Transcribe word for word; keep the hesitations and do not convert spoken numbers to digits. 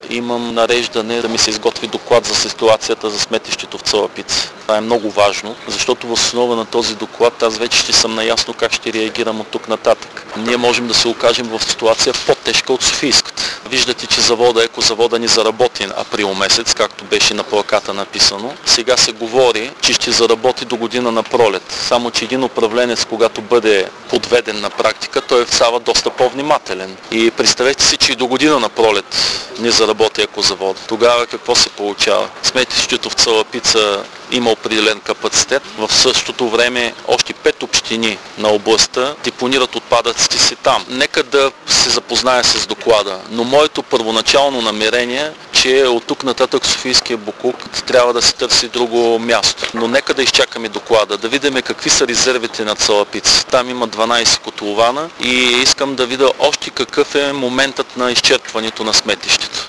имам нареждане да ми се изготви доклад за ситуацията за сметището в Цалапица. Това е много важно, защото в основа на този доклад аз вече ще съм наясно как ще реагирам от тук нататък. Ние можем да се окажем в ситуация по-тежка от софийската. Виждате, че завода, екозавода ни заработи април месец, както беше на плаката написано. Сега се говори, че ще заработи до година на пролет. Само че един управленец, когато бъде подведен на практика, той става доста по-внимателен. И представете си, че и до година на пролет не заработи екозавод. Тогава какво се получава? Сметището в Цалапица има определен капацитет. В същото време още пет общини на областта депонират отпадъците си там. Нека да се запозная с доклада, но моето първоначално намерение, че от тук нататък Софийския боклук трябва да се търси друго място. Но нека да изчакаме доклада, да видим какви са резервите на Цалапица. Там има дванайсет котлована и искам да видя още какъв е моментът на изчерпването на сметището.